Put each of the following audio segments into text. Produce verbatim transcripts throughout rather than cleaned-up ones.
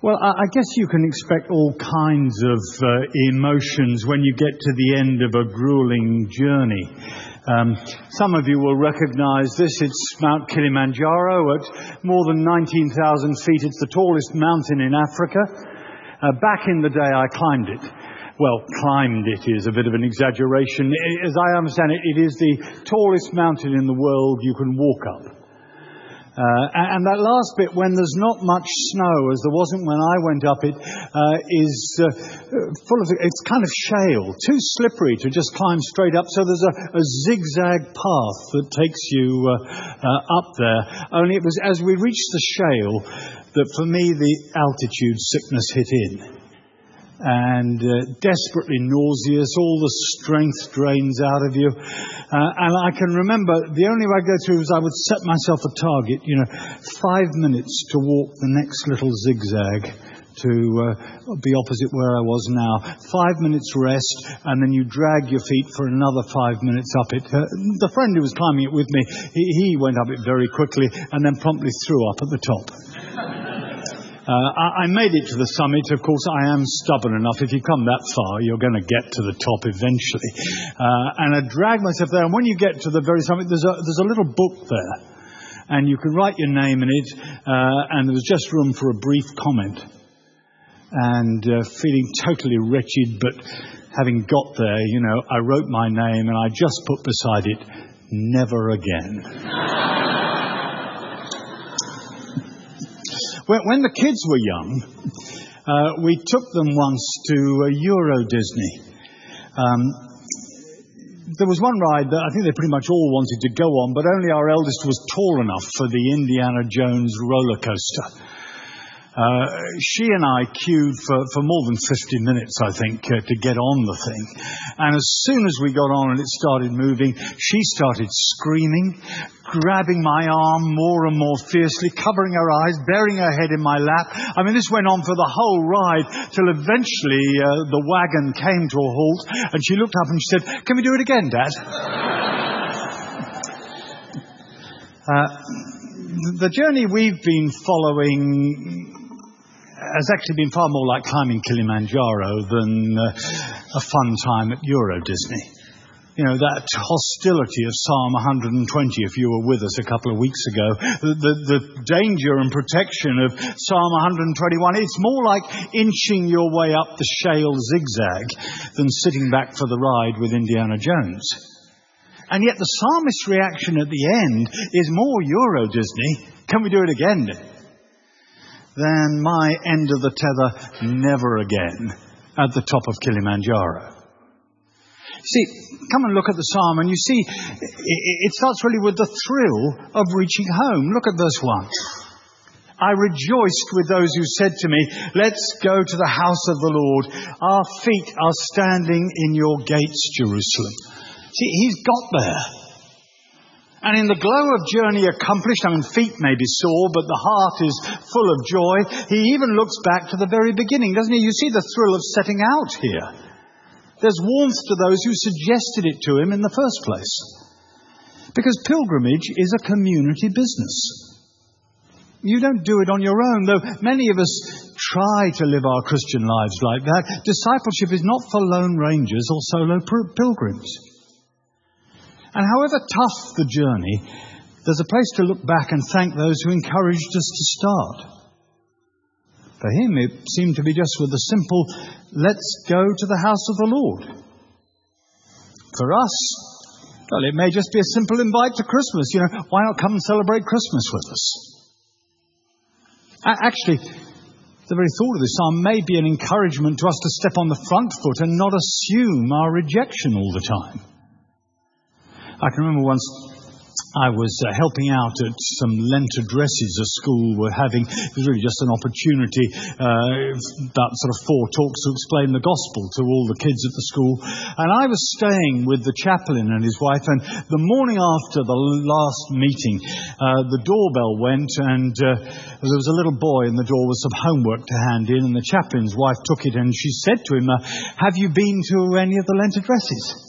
Well, I guess you can expect all kinds of uh, emotions when you get to the end of a grueling journey. Um, some of you will recognize this. It's Mount Kilimanjaro at more than nineteen thousand feet. It's the tallest mountain in Africa. Uh, back in the day, I climbed it. Well, climbed it is a bit of an exaggeration. As I understand it, it is the tallest mountain in the world you can walk up. Uh, and that last bit, when there's not much snow, as there wasn't when I went up it, uh, is uh, full of, it's kind of shale, too slippery to just climb straight up. So there's a, a zigzag path that takes you uh, uh, up there. Only it was as we reached the shale that for me the altitude sickness hit in. And uh, desperately nauseous, all the strength drains out of you. Uh, and I can remember the only way I go through was I would set myself a target, you know, five minutes to walk the next little zigzag to uh, be opposite where I was now. Five minutes rest, and then you drag your feet for another five minutes up it. Uh, the friend who was climbing it with me, he, he went up it very quickly and then promptly threw up at the top. Uh, I, I made it to the summit. Of course, I am stubborn enough. If you come that far, you're going to get to the top eventually. Uh, and I dragged myself there. And when you get to the very summit, there's a, there's a little book there. And you can write your name in it. Uh, and there was just room for a brief comment. And uh, feeling totally wretched, but having got there, you know, I wrote my name and I just put beside it, never again. When the kids were young, uh, we took them once to uh, Euro Disney. Um, there was one ride that I think they pretty much all wanted to go on, but only our eldest was tall enough for the Indiana Jones roller coaster. Uh, she and I queued for, for more than fifty minutes, I think, uh, to get on the thing. And as soon as we got on and it started moving, she started screaming, grabbing my arm more and more fiercely, covering her eyes, burying her head in my lap. I mean, this went on for the whole ride till eventually uh, the wagon came to a halt and she looked up and she said, "Can we do it again, Dad?" uh, the journey we've been following has actually been far more like climbing Kilimanjaro than uh, a fun time at Euro Disney. You know, that hostility of Psalm one hundred twenty, if you were with us a couple of weeks ago, the, the, the danger and protection of Psalm one hundred twenty-one, it's more like inching your way up the shale zigzag than sitting back for the ride with Indiana Jones. And yet the psalmist's reaction at the end is more Euro Disney. Can we do it again? Then my end of the tether, never again, at the top of Kilimanjaro. See, come and look at the psalm and you see it starts really with the thrill of reaching home. Look at verse one. "I rejoiced with those who said to me, 'Let's go to the house of the Lord. Our feet are standing in your gates, Jerusalem.'" See, he's got there. And in the glow of journey accomplished, I mean, feet may be sore, but the heart is full of joy. He even looks back to the very beginning, doesn't he? You see the thrill of setting out here. There's warmth to those who suggested it to him in the first place. Because pilgrimage is a community business. You don't do it on your own, though many of us try to live our Christian lives like that. Discipleship is not for lone rangers or solo pilgrims. And however tough the journey, there's a place to look back and thank those who encouraged us to start. For him, it seemed to be just with a simple, "Let's go to the house of the Lord." For us, well, it may just be a simple invite to Christmas. You know, why not come and celebrate Christmas with us? Actually, the very thought of this psalm may be an encouragement to us to step on the front foot and not assume our rejection all the time. I can remember once I was uh, helping out at some Lent addresses a school were having. It was really just an opportunity, uh, about sort of four talks to explain the gospel to all the kids at the school. And I was staying with the chaplain and his wife, and the morning after the last meeting, uh, the doorbell went and uh, there was a little boy in the door with some homework to hand in, and the chaplain's wife took it and she said to him, uh, "Have you been to any of the Lent addresses?"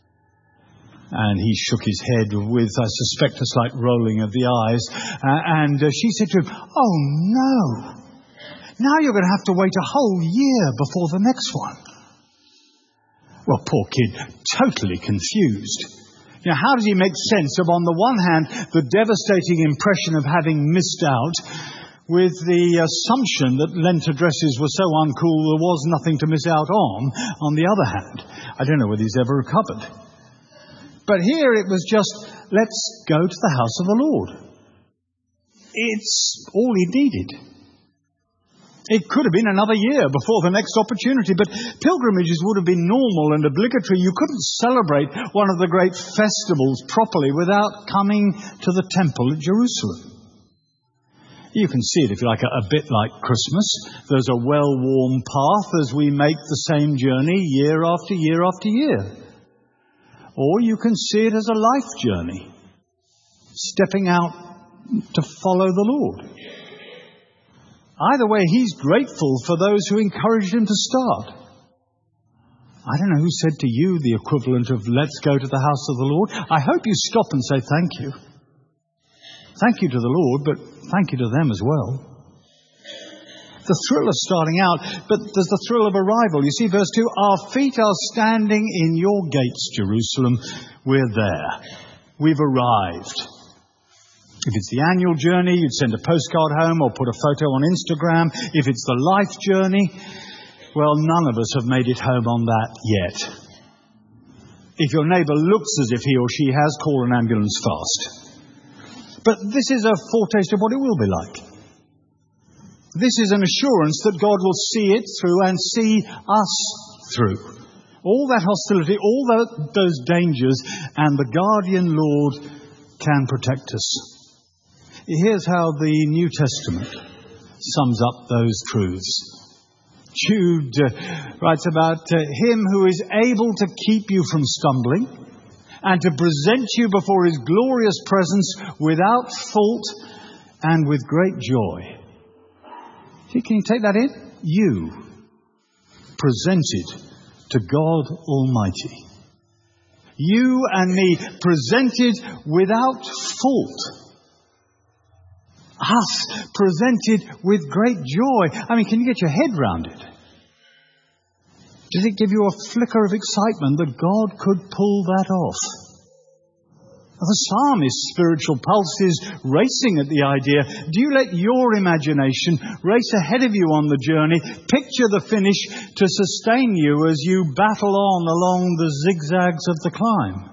And he shook his head with, I suspect, a slight rolling of the eyes. Uh, and uh, she said to him, "Oh, no. Now you're going to have to wait a whole year before the next one. Well, poor kid, totally confused. You know, how does he make sense of, on the one hand, the devastating impression of having missed out, with the assumption that Lent dresses were so uncool there was nothing to miss out on, on the other hand? I don't know whether he's ever recovered. But here it was just, let's go to the house of the Lord. It's all he needed. It could have been another year before the next opportunity, but pilgrimages would have been normal and obligatory. You couldn't celebrate one of the great festivals properly without coming to the temple at Jerusalem. You can see it, if you like, a, a bit like Christmas. There's a well-worn path as we make the same journey year after year after year. Or you can see it as a life journey, stepping out to follow the Lord. Either way, he's grateful for those who encouraged him to start. I don't know who said to you the equivalent of let's go to the house of the Lord. I hope you stop and say thank you. Thank you to the Lord, but thank you to them as well. The thrill of starting out, but there's the thrill of arrival. You see, verse two, our feet are standing in your gates, Jerusalem. We're there. We've arrived. If it's the annual journey, you'd send a postcard home or put a photo on Instagram. If it's the life journey, well, none of us have made it home on that yet. If your neighbour looks as if he or she has, call an ambulance fast. But this is a foretaste of what it will be like. This is an assurance that God will see it through and see us through. All that hostility, all that, those dangers, and the guardian Lord can protect us. Here's how the New Testament sums up those truths. Jude uh, writes about uh, him who is able to keep you from stumbling and to present you before his glorious presence without fault and with great joy. See, can you take that in? You presented to God Almighty. You and me presented without fault. Us presented with great joy. I mean, can you get your head round it? Does it give you a flicker of excitement that God could pull that off? The psalmist's spiritual pulses racing at the idea. Do you let your imagination race ahead of you on the journey, picture the finish to sustain you as you battle on along the zigzags of the climb?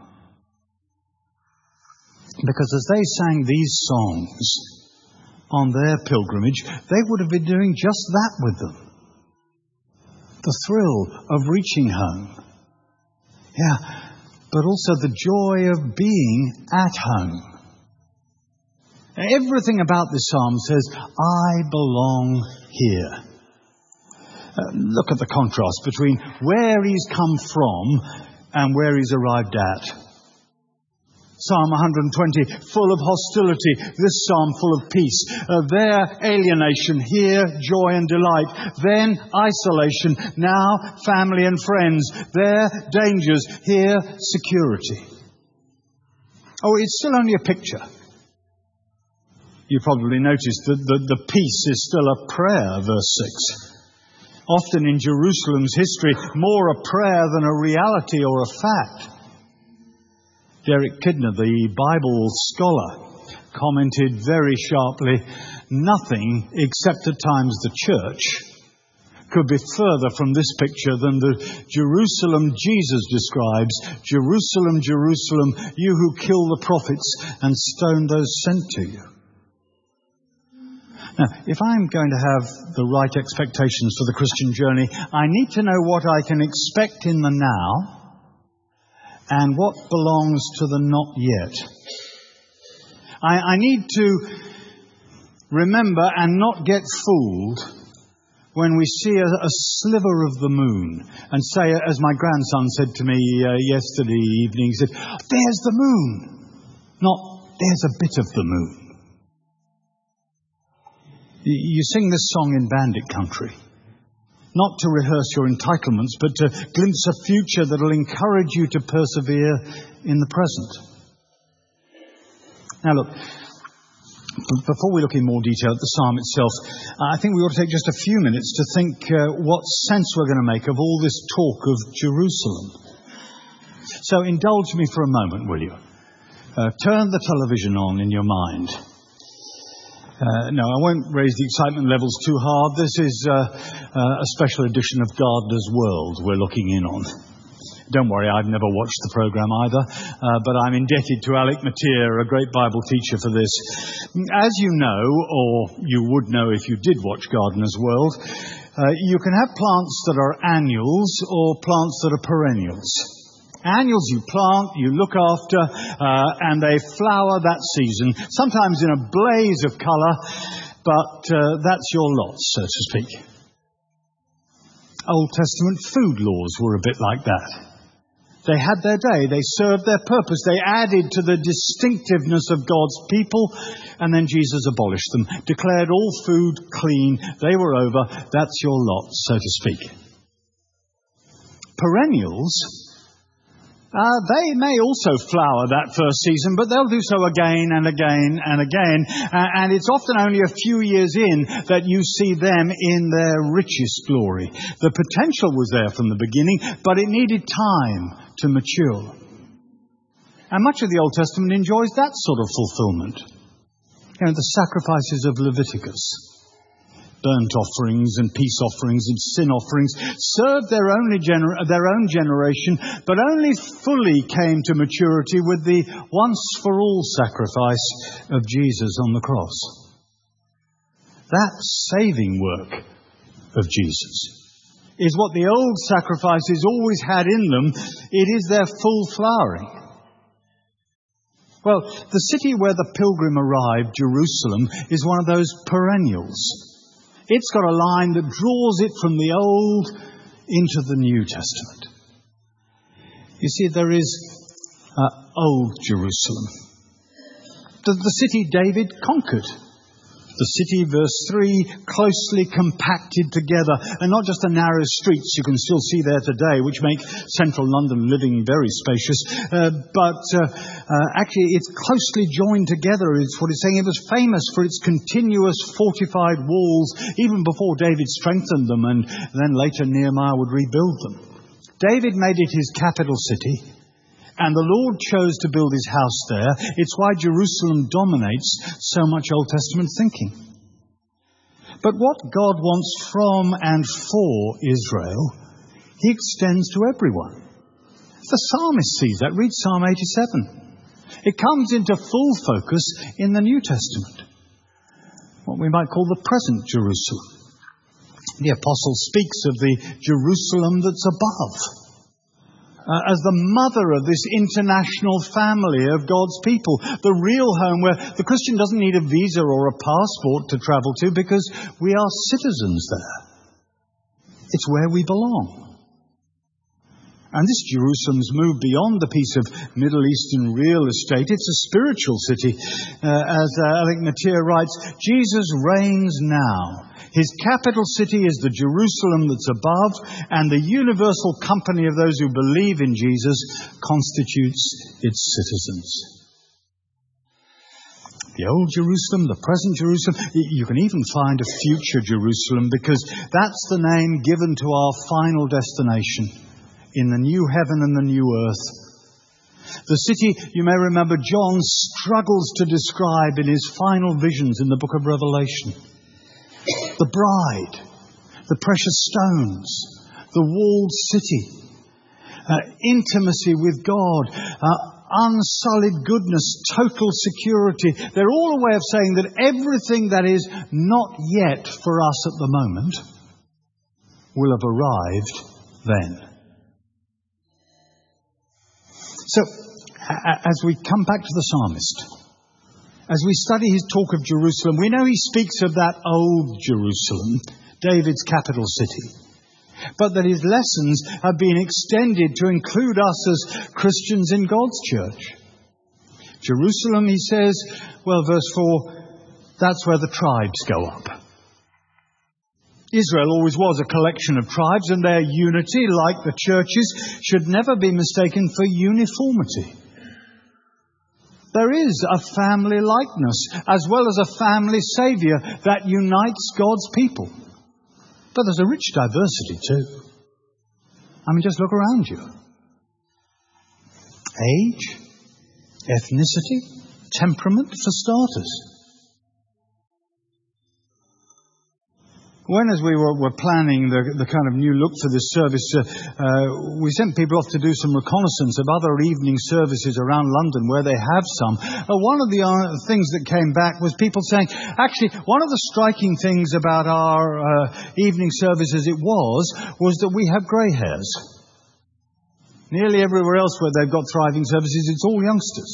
Because as they sang these songs on their pilgrimage, they would have been doing just that with them. The thrill of reaching home. Yeah. But also the joy of being at home. Everything about this psalm says, I belong here. Uh, look at the contrast between where he's come from and where he's arrived at. Psalm one hundred twenty, full of hostility. This psalm full of peace. Uh, there, alienation. Here, joy and delight. Then, isolation. Now, family and friends. There, dangers. Here, security. Oh, it's still only a picture. You probably noticed that the, the peace is still a prayer, verse six. Often in Jerusalem's history, more a prayer than a reality or a fact. Derek Kidner, the Bible scholar, commented very sharply, nothing except at times the church could be further from this picture than the Jerusalem Jesus describes. Jerusalem, Jerusalem, you who kill the prophets and stone those sent to you. Now, if I'm going to have the right expectations for the Christian journey, I need to know what I can expect in the now and what belongs to the not yet. I, I need to remember and not get fooled when we see a, a sliver of the moon and say, as my grandson said to me uh, yesterday evening, he said, there's the moon, not there's a bit of the moon. You, you sing this song in Bandit Country. Not to rehearse your entitlements, but to glimpse a future that will encourage you to persevere in the present. Now look, before we look in more detail at the psalm itself, I think we ought to take just a few minutes to think uh, what sense we're going to make of all this talk of Jerusalem. So indulge me for a moment, will you? Uh, turn the television on in your mind. Uh, no, I won't raise the excitement levels too hard. This is uh, uh, a special edition of Gardener's World we're looking in on. Don't worry, I've never watched the programme either, uh, but I'm indebted to Alec Matier, a great Bible teacher, for this. As you know, or you would know if you did watch Gardener's World, uh, you can have plants that are annuals or plants that are perennials. Annuals you plant, you look after, uh, and they flower that season, sometimes in a blaze of colour, but uh, that's your lot, so to speak. Old Testament food laws were a bit like that. They had their day, they served their purpose, they added to the distinctiveness of God's people, and then Jesus abolished them, declared all food clean, they were over, that's your lot, so to speak. Perennials, uh, they may also flower that first season, but they'll do so again and again and again, uh, and it's often only a few years in that you see them in their richest glory. The potential was there from the beginning, but it needed time to mature. And much of the Old Testament enjoys that sort of fulfillment. You know, the sacrifices of Leviticus, burnt offerings and peace offerings and sin offerings, served their, only gener- their own generation, but only fully came to maturity with the once-for-all sacrifice of Jesus on the cross. That saving work of Jesus is what the old sacrifices always had in them. It is their full flowering. Well, the city where the pilgrim arrived, Jerusalem, is one of those perennials. It's got a line that draws it from the Old into the New Testament. You see, there is uh, Old Jerusalem, the, the city David conquered. The city, verse three, closely compacted together, and not just the narrow streets you can still see there today, which make central London living very spacious, uh, but uh, uh, actually it's closely joined together, is what it's saying. It was famous for its continuous fortified walls, even before David strengthened them, and then later Nehemiah would rebuild them. David made it his capital city, and the Lord chose to build his house there. It's why Jerusalem dominates so much Old Testament thinking. But what God wants from and for Israel, he extends to everyone. The psalmist sees that. Read Psalm eighty-seven. It comes into full focus in the New Testament, what we might call the present Jerusalem. The apostle speaks of the Jerusalem that's above, Uh, as the mother of this international family of God's people, the real home where the Christian doesn't need a visa or a passport to travel to because we are citizens there. It's where we belong. And this Jerusalem's moved beyond the piece of Middle Eastern real estate. It's a spiritual city. Uh, as uh, Alec Matier writes, Jesus reigns now. His capital city is the Jerusalem that's above, and the universal company of those who believe in Jesus constitutes its citizens. The old Jerusalem, the present Jerusalem, you can even find a future Jerusalem, because that's the name given to our final destination in the new heaven and the new earth. The city, you may remember, John struggles to describe in his final visions in the book of Revelation. The bride, the precious stones, the walled city, uh, intimacy with God, uh, unsullied goodness, total security. They're all a way of saying that everything that is not yet for us at the moment will have arrived then. So, as we come back to the psalmist, as we study his talk of Jerusalem, we know he speaks of that old Jerusalem, David's capital city, but that his lessons have been extended to include us as Christians in God's church. Jerusalem, he says, well, verse four, that's where the tribes go up. Israel always was a collection of tribes, and their unity, like the churches, should never be mistaken for uniformity. There is a family likeness as well as a family saviour that unites God's people. But there's a rich diversity too. I mean, just look around you. Age, ethnicity, temperament for starters. When, as we were, were planning the, the kind of new look for this service, uh, uh, we sent people off to do some reconnaissance of other evening services around London where they have some. Uh, one of the uh, things that came back was people saying, actually, one of the striking things about our uh, evening service as it was, was that we have grey hairs. Nearly everywhere else where they've got thriving services, it's all youngsters.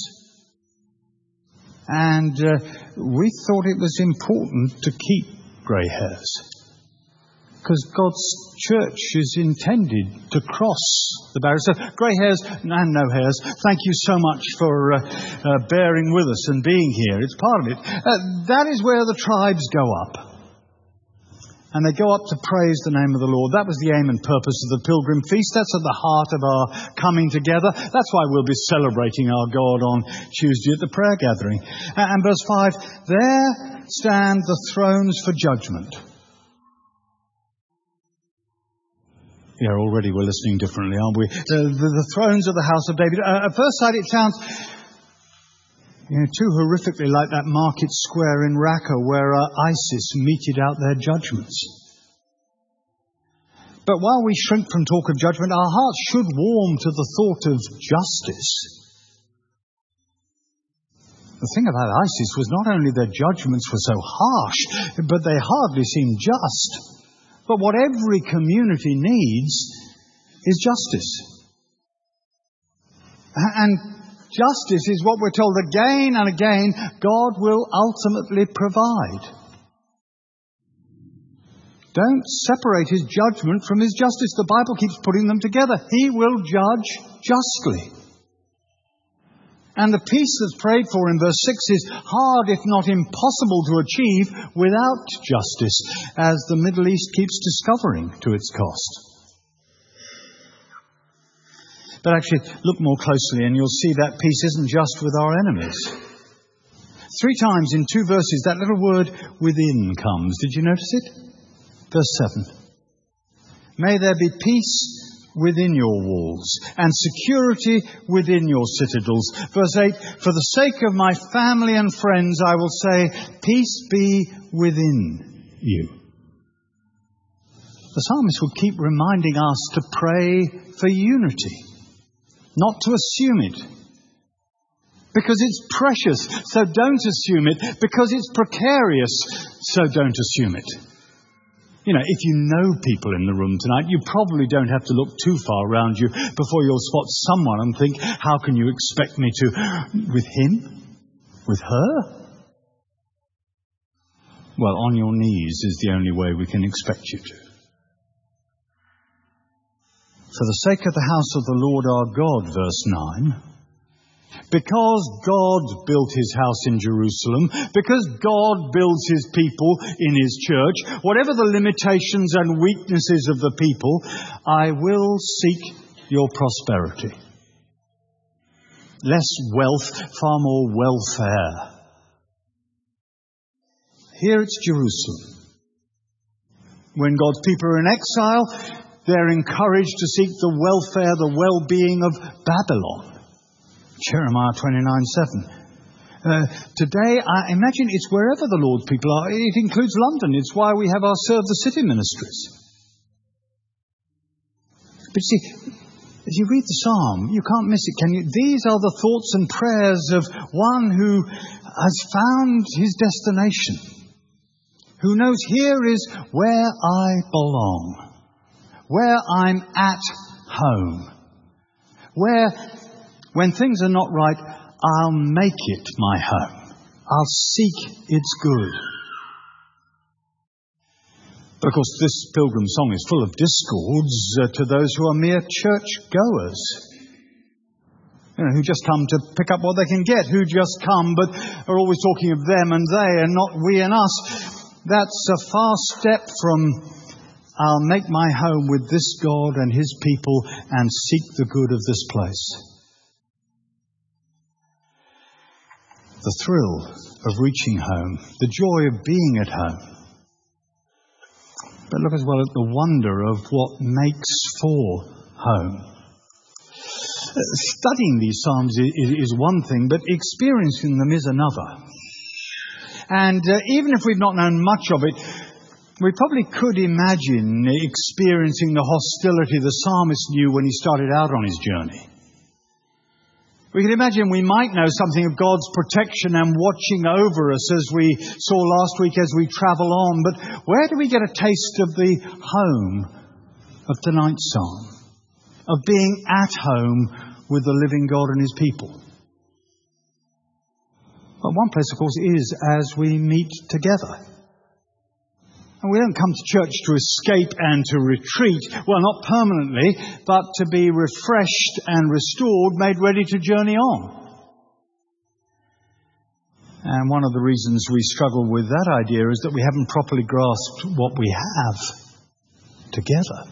And uh, we thought it was important to keep grey hairs. Because God's church is intended to cross the barrier. So, grey hairs and no hairs, thank you so much for uh, uh, bearing with us and being here. It's part of it. Uh, that is where the tribes go up. And they go up to praise the name of the Lord. That was the aim and purpose of the Pilgrim Feast. That's at the heart of our coming together. That's why we'll be celebrating our God on Tuesday at the prayer gathering. And verse five, there stand the thrones for judgment. Yeah, already we're listening differently, aren't we? The, the, the thrones of the house of David. Uh, at first sight it sounds, you know, too horrifically like that market square in Raqqa where uh, ISIS meted out their judgments. But while we shrink from talk of judgment, our hearts should warm to the thought of justice. The thing about ISIS was not only their judgments were so harsh, but they hardly seemed just. But what every community needs is justice. And justice is what we're told again and again God will ultimately provide. Don't separate his judgment from his justice. The Bible keeps putting them together. He will judge justly. And the peace that's prayed for in verse six is hard, if not impossible, to achieve without justice, as the Middle East keeps discovering to its cost. But actually, look more closely and you'll see that peace isn't just with our enemies. Three times in two verses, that little word within comes. Did you notice it? Verse seven. May there be peace within your walls, and security within your citadels. Verse eight, for the sake of my family and friends, I will say, peace be within you. The psalmist will keep reminding us to pray for unity, not to assume it. Because it's precious, so don't assume it. Because it's precarious, so don't assume it. You know, if you know people in the room tonight, you probably don't have to look too far around you before you'll spot someone and think, how can you expect me to? With him? With her? Well, on your knees is the only way we can expect you to. For the sake of the house of the Lord our God, verse nine, because God built his house in Jerusalem, because God builds his people in his church, whatever the limitations and weaknesses of the people, I will seek your prosperity. Less wealth, far more welfare. Here it's Jerusalem. When God's people are in exile, they're encouraged to seek the welfare, the well-being of Babylon. Jeremiah twenty-nine seven. Uh, today, I imagine it's wherever the Lord's people are. It includes London. It's why we have our Serve the City ministries. But you see, as you read the psalm, you can't miss it, can you? These are the thoughts and prayers of one who has found his destination, who knows here is where I belong, where I'm at home, where, when things are not right, I'll make it my home. I'll seek its good. But of course, this pilgrim song is full of discords uh, to those who are mere church-goers. You know, who just come to pick up what they can get, who just come but are always talking of them and they and not we and us. That's a far step from I'll make my home with this God and his people and seek the good of this place. the thrill of reaching home, the joy of being at home. But look as well at the wonder of what makes for home. Studying these Psalms is one thing, but experiencing them is another. And uh, even if we've not known much of it, we probably could imagine experiencing the hostility the psalmist knew when he started out on his journey. We can imagine we might know something of God's protection and watching over us, as we saw last week as we travel on. But where do we get a taste of the home of tonight's psalm? Of being at home with the living God and His people? Well, one place, of course, is as we meet together. And we don't come to church to escape and to retreat. Well, not permanently, but to be refreshed and restored, made ready to journey on. And one of the reasons we struggle with that idea is that we haven't properly grasped what we have together.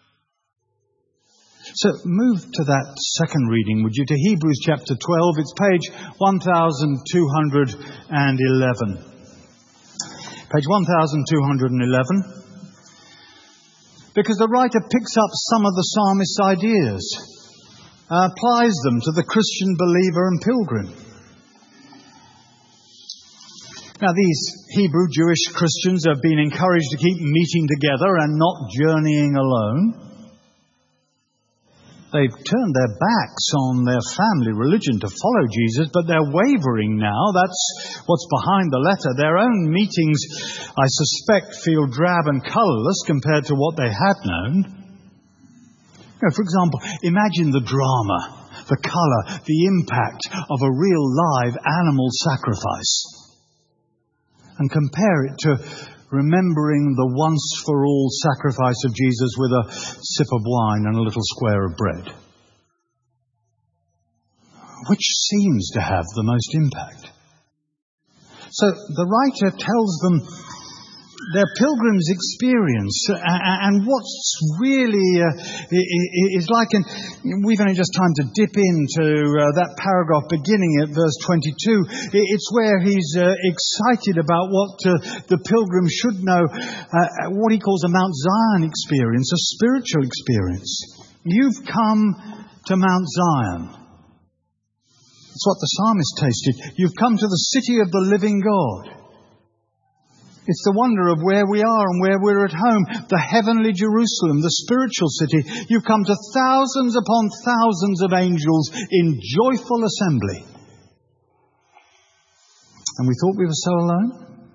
So move to that second reading, would you, to Hebrews chapter twelve. It's page twelve eleven. Page twelve eleven. Because the writer picks up some of the psalmist's ideas, uh, applies them to the Christian believer and pilgrim. Now, these Hebrew Jewish Christians have been encouraged to keep meeting together and not journeying alone. They've turned their backs on their family religion to follow Jesus, but they're wavering now. That's what's behind the letter. Their own meetings, I suspect, feel drab and colourless compared to what they had known. You know, for example, imagine the drama, the colour, the impact of a real live animal sacrifice. And compare it to remembering the once-for-all sacrifice of Jesus with a sip of wine and a little square of bread. Which seems to have the most impact? So the writer tells them their pilgrim's experience and what's really uh, is like, and we've only just time to dip into uh, that paragraph beginning at verse twenty-two. It's where he's uh, excited about what uh, the pilgrim should know, uh, what he calls a Mount Zion experience, a spiritual experience. You've come to Mount Zion. That's what the psalmist tasted. You've come to the city of the living God. It's the wonder of where we are and where we're at home, the heavenly Jerusalem, the spiritual city. You've come to thousands upon thousands of angels in joyful assembly. And we thought we were so alone?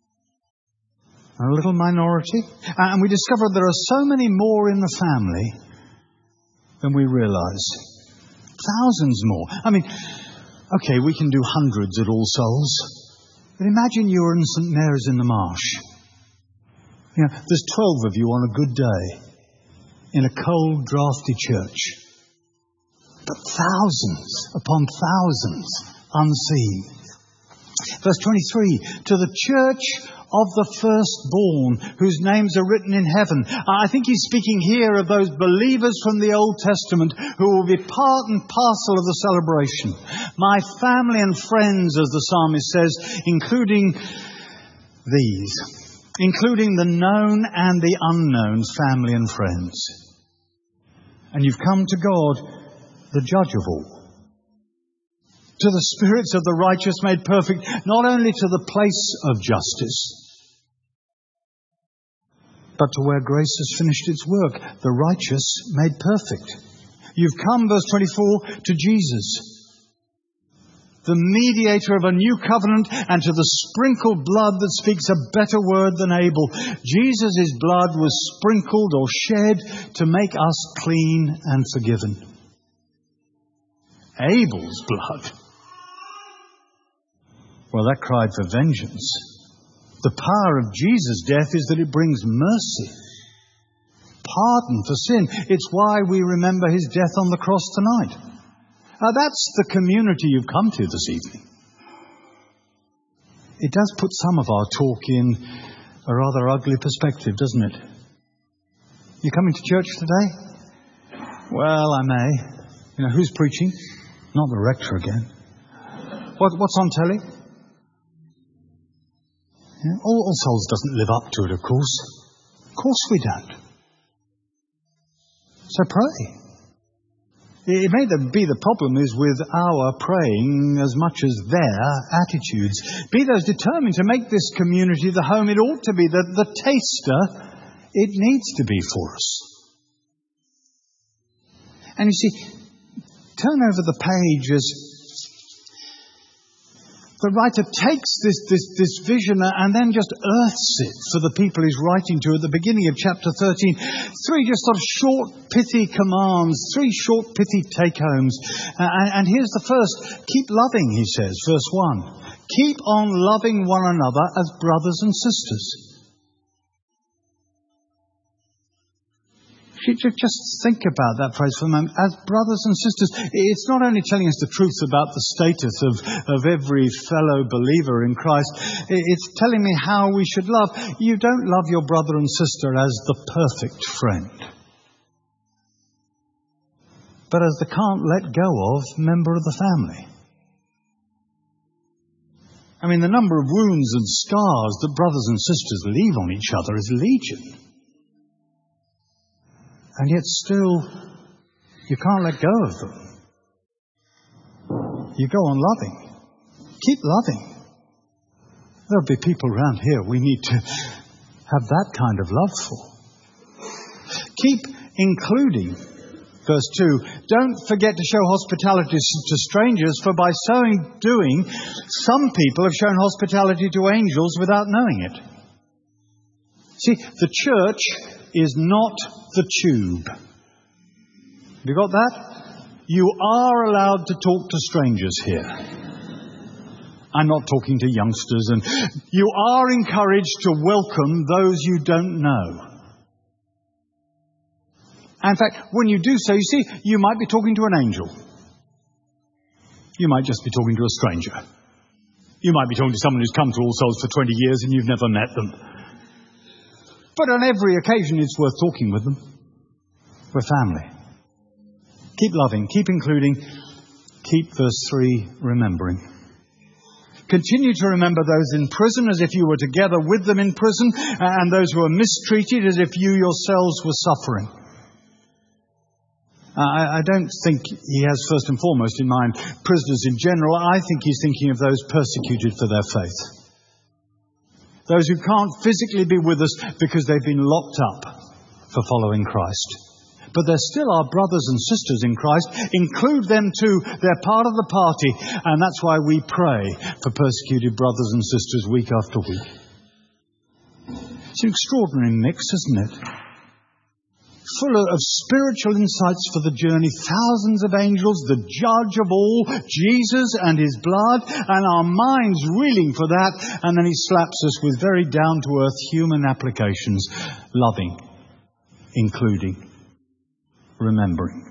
A little minority? And we discovered there are so many more in the family than we realise. Thousands more. I mean, okay, we can do hundreds at All Souls. But imagine you're in Saint Mary's in the Marsh. You know, there's twelve of you on a good day in a cold, draughty church. But thousands upon thousands unseen. Verse twenty-three, to the church of the firstborn, whose names are written in heaven. I think he's speaking here of those believers from the Old Testament who will be part and parcel of the celebration. My family and friends, as the psalmist says, including these, including the known and the unknown family and friends. And you've come to God, the judge of all. To the spirits of the righteous made perfect, not only to the place of justice, but to where grace has finished its work, the righteous made perfect. You've come, verse twenty-four, to Jesus, the mediator of a new covenant, and to the sprinkled blood that speaks a better word than Abel. Jesus' blood was sprinkled or shed to make us clean and forgiven. Abel's blood, well, that cried for vengeance. The power of Jesus' death is that it brings mercy, pardon for sin. It's why we remember his death on the cross tonight. Uh, that's the community you've come to this evening. It does put some of our talk in a rather ugly perspective, doesn't it? You coming to church today? Well, I may. You know, who's preaching? Not the rector again. what, what's on telly? Yeah, All, All Souls doesn't live up to it, of course. Of course we don't. So pray. It may be the problem is with our praying as much as their attitudes. Be those determined to make this community the home it ought to be, the, the taster it needs to be for us. And you see, turn over the page as the writer takes this, this, this vision and then just earths it for the people he's writing to at the beginning of chapter thirteen. Three just sort of short, pithy commands, three short, pithy take-homes. Uh, and, and here's the first. Keep loving, he says, verse one. Keep on loving one another as brothers and sisters. Just think about that phrase for a moment. As brothers and sisters, it's not only telling us the truth about the status of, of every fellow believer in Christ, it's telling me how we should love. You don't love your brother and sister as the perfect friend, but as the can't let go of member of the family. I mean, the number of wounds and scars that brothers and sisters leave on each other is legion. And yet still, you can't let go of them. You go on loving. Keep loving. There'll be people around here we need to have that kind of love for. Keep including. Verse two, don't forget to show hospitality to strangers, for by so doing, some people have shown hospitality to angels without knowing it. See, the church is not the tube. Have you got that? You are allowed to talk to strangers here. I'm not talking to youngsters. And you are encouraged to welcome those you don't know. In fact, when you do so, you see, you might be talking to an angel. You might just be talking to a stranger. You might be talking to someone who's come to All Souls for twenty years and you've never met them. But on every occasion, it's worth talking with them. We're family. Keep loving, keep including, keep, verse three, remembering. Continue to remember those in prison as if you were together with them in prison, and those who are mistreated as if you yourselves were suffering. I, I don't think he has first and foremost in mind prisoners in general. I think he's thinking of those persecuted for their faith. Those who can't physically be with us because they've been locked up for following Christ. But they're still our brothers and sisters in Christ. Include them too. They're part of the party. And that's why we pray for persecuted brothers and sisters week after week. It's an extraordinary mix, isn't it? Full of spiritual insights for the journey. Thousands of angels, the judge of all, Jesus and his blood, and our minds reeling for that. And then he slaps us with very down-to-earth human applications. Loving, including, remembering.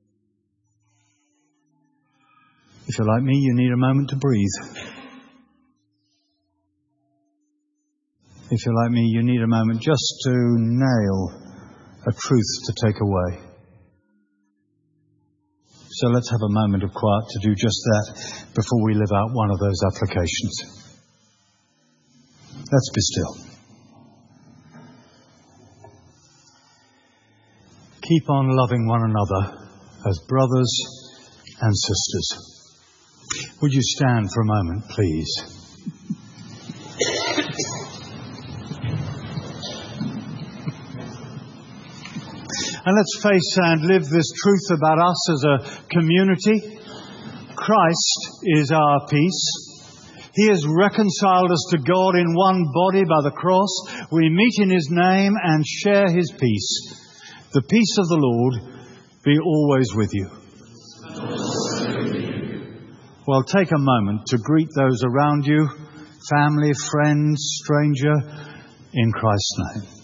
If you're like me, you need a moment to breathe. If you're like me, you need a moment just to nail a truth to take away. So let's have a moment of quiet to do just that before we live out one of those applications. Let's be still. Keep on loving one another as brothers and sisters. Would you stand for a moment, please? And let's face and live this truth about us as a community. Christ is our peace. He has reconciled us to God in one body by the cross. We meet in his name and share his peace. The peace of the Lord be always with you. Well, take a moment to greet those around you, family, friends, stranger, in Christ's name.